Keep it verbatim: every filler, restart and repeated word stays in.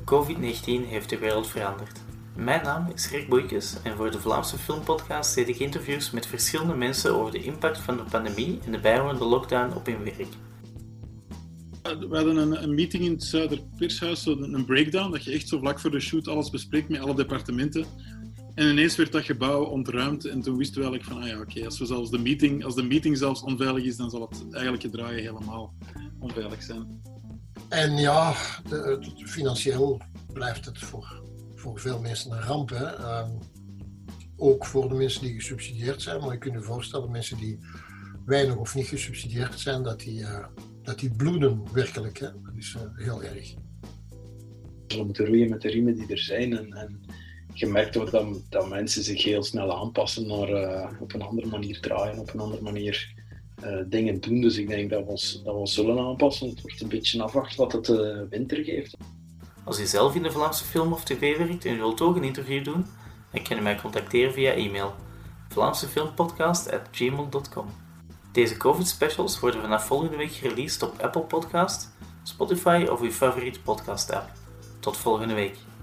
covid negentien heeft de wereld veranderd. Mijn naam is Rick Boeikes en voor de Vlaamse Filmpodcast deed ik interviews met verschillende mensen over de impact van de pandemie en de bijhorende lockdown op hun werk. We hadden een, een meeting in het Zuiderpeershuis, een breakdown, dat je echt zo vlak voor de shoot alles bespreekt met alle departementen. En ineens werd dat gebouw ontruimd en toen wisten we eigenlijk van, ah ja, oké, okay, als, we zelfs de meeting, als de meeting zelfs onveilig is, dan zal het eigenlijk het draaien helemaal onveilig zijn. En ja, de, de, financieel blijft het voor, voor veel mensen een ramp. Hè? Uh, ook voor de mensen die gesubsidieerd zijn, maar je kunt je voorstellen, mensen die weinig of niet gesubsidieerd zijn, dat die, uh, dat die bloeden werkelijk. Hè? Dat is uh, heel erg. We moeten roeien met de riemen die er zijn en, en je merkt ook dat, dat mensen zich heel snel aanpassen naar uh, op een andere manier draaien, op een andere manier uh, dingen doen. Dus ik denk dat we, ons, dat we ons zullen aanpassen. Het wordt een beetje afwachten wat het uh, winter geeft. Als u zelf in de Vlaamse film of tv werkt en u wilt ook een interview doen, dan kan u mij contacteren via e-mail vlaamsefilmpodcast at gmail dot com. Deze COVID-specials worden vanaf volgende week gereleased op Apple Podcast, Spotify of uw favoriete podcast-app. Tot volgende week.